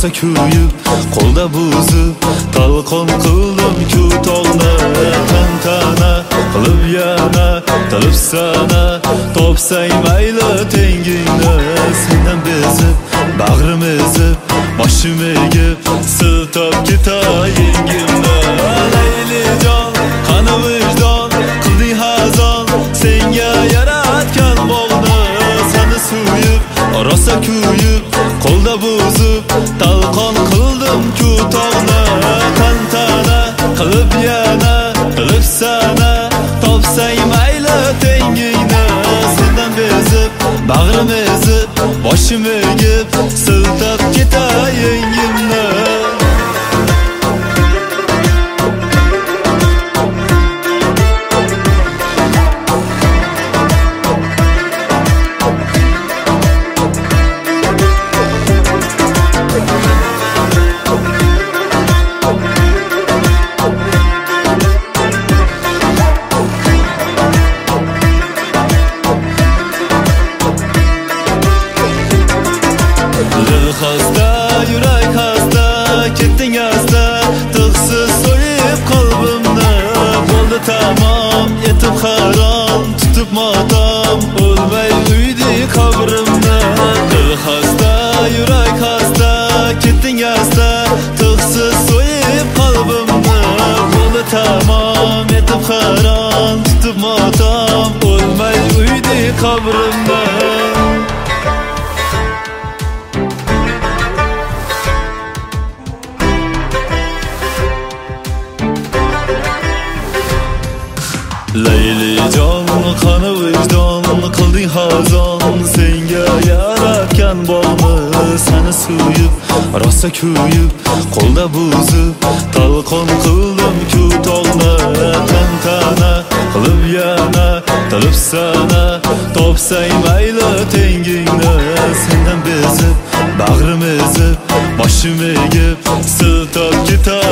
rosa kuyib qo'lda buzib talqon qildim-ku tog'ni tantana qilib yana tilib sana topsang mayli tengingni sendan bezib bag'rim ezib boshim egib siltab ketayingimni laylijon qani vijdon qilding hazon senga yaratgan bog'ni seni suyib rosa kuyib qo'lda buzib talqon qildim-ku tog'ni tantana qilib yana qilib sana topsang mayli tengingni sendan bezib bag'rim ezib boshim egib siltab ketayingimni Hasta, yurak hasta, ketding asta tig'siz so'yib qalbimni bo'ldi tamom etib harom tutib motam o'lmay uydi qabrimni dil hasta, yurak hasta, ketding asta tig'siz so'yib qalbimni bo'ldi tamom etib harom tutib motam o'lmay uydi qabrimni Laylijon qani vijdon qilding hazon senga yaratgan bog'ni seni suyib rosa kuyib qo'lda buzib talqon qildim-ku tog'ni tantana qilib yana tilib sana topsang mayli tengingni sendan bezib bag'rim ezib boshim egib siltab ketay